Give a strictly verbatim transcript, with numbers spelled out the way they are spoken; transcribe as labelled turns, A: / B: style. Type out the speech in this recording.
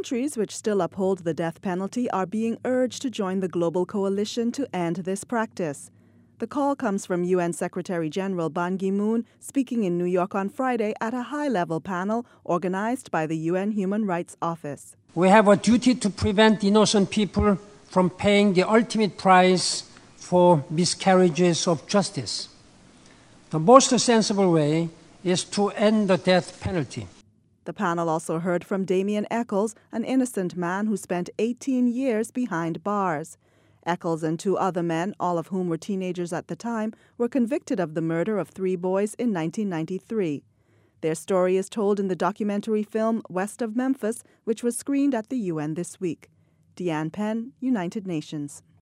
A: Countries which still uphold the death penalty are being urged to join the global coalition to end this practice. The call comes from U N Secretary General Ban Ki-moon speaking in New York on Friday at a high-level panel organized by the U N Human Rights Office.
B: We have a duty to prevent innocent people from paying the ultimate price for miscarriages of justice. The most sensible way is to end the death penalty.
A: The panel also heard from Damien Echols, an innocent man who spent eighteen years behind bars. Echols and two other men, all of whom were teenagers at the time, were convicted of the murder of three boys in nineteen ninety-three. Their story is told in the documentary film West of Memphis, which was screened at the U N this week. Deanne Penn, United Nations.